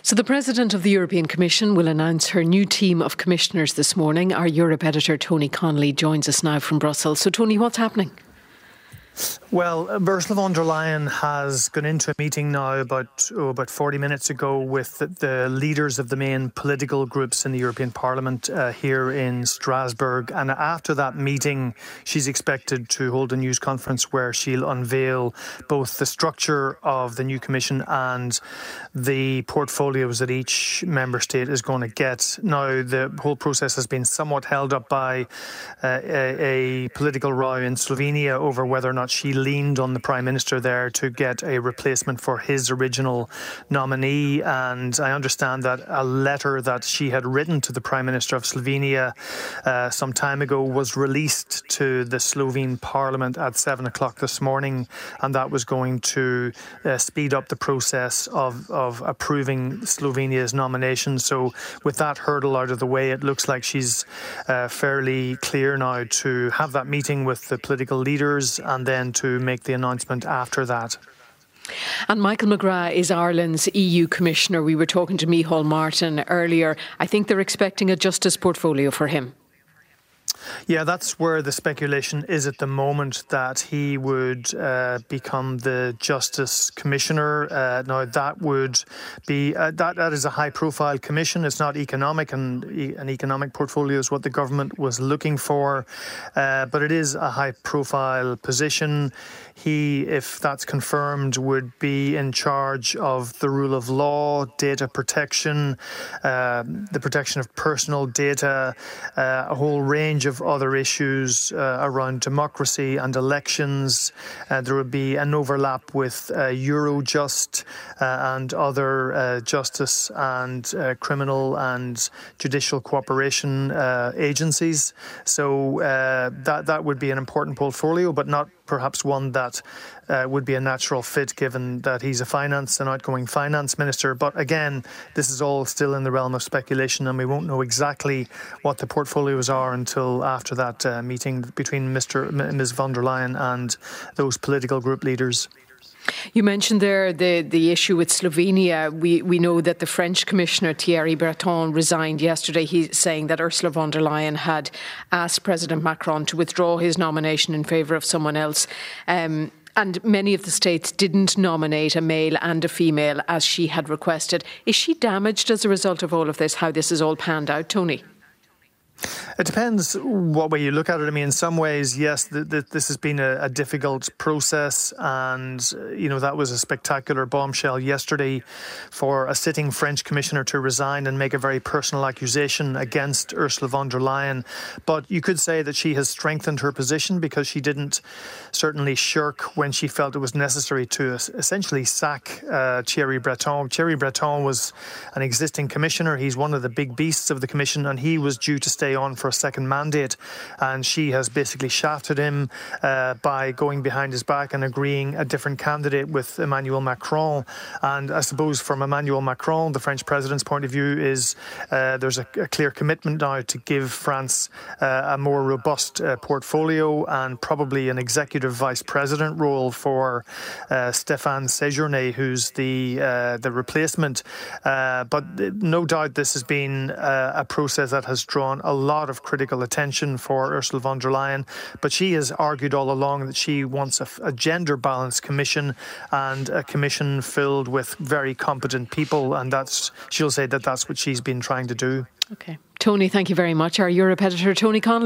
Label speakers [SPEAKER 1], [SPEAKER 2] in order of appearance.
[SPEAKER 1] So the President of the European Commission will announce her new team of commissioners this morning. Our Europe editor Tony Connolly joins us now from Brussels. So Tony, what's happening?
[SPEAKER 2] Well, Ursula von der Leyen has gone into a meeting now about 40 minutes ago with the leaders of the main political groups in the European Parliament here in Strasbourg. And after that meeting, she's expected to hold a news conference where she'll unveil both the structure of the new Commission and the portfolios that each member state is going to get. Now, the whole process has been somewhat held up by a political row in Slovenia over whether or not she leaned on the Prime Minister there to get a replacement for his original nominee. And I understand that a letter that she had written to the Prime Minister of Slovenia some time ago was released to the Slovene Parliament at 7 o'clock this morning, and that was going to speed up the process of approving Slovenia's nomination. So with that hurdle out of the way, it looks like she's fairly clear now to have that meeting with the political leaders and then to make the announcement after that.
[SPEAKER 1] And Michael McGrath is Ireland's EU Commissioner. We were talking to Micheál Martin earlier. I think they're expecting a justice portfolio for him.
[SPEAKER 2] Yeah, that's where the speculation is at the moment, that he would become the Justice Commissioner. Now, that would be that is a high-profile commission. It's not economic, and an economic portfolio is what the government was looking for. But it is a high-profile position. He, if that's confirmed, would be in charge of the rule of law, data protection, the protection of personal data, a whole range of other issues around democracy and elections. There would be an overlap with Eurojust and other justice and criminal and judicial cooperation agencies. So that would be an important portfolio, but not perhaps one that would be a natural fit, given that he's an outgoing finance minister. But again, this is all still in the realm of speculation, and we won't know exactly what the portfolios are until after that meeting between Ms. von der Leyen and those political group leaders.
[SPEAKER 1] You mentioned there the issue with Slovenia. We know that the French Commissioner Thierry Breton resigned yesterday. He's saying that Ursula von der Leyen had asked President Macron to withdraw his nomination in favour of someone else. And many of the states didn't nominate a male and a female as she had requested. Is she damaged as a result of all of this, how this has all panned out, Tony?
[SPEAKER 2] It depends what way you look at it. I mean, in some ways, yes, this has been a difficult process, and that was a spectacular bombshell yesterday for a sitting French commissioner to resign and make a very personal accusation against Ursula von der Leyen. But you could say that she has strengthened her position, because she didn't certainly shirk when she felt it was necessary to essentially sack Thierry Breton. Thierry Breton was an existing commissioner. He's one of the big beasts of the Commission, and he was due to stay on for a second mandate, and she has basically shafted him by going behind his back and agreeing a different candidate with Emmanuel Macron. And I suppose from Emmanuel Macron, the French president's point of view, is there's a clear commitment now to give France a more robust portfolio, and probably an executive vice president role for Stéphane Séjourné, who's the replacement. But no doubt this has been a process that has drawn a lot of critical attention for Ursula von der Leyen, but she has argued all along that she wants a gender-balanced commission, and a commission filled with very competent people, and she'll say that that's what she's been trying to do.
[SPEAKER 1] Okay. Tony, thank you very much. Our Europe editor, Tony Connolly.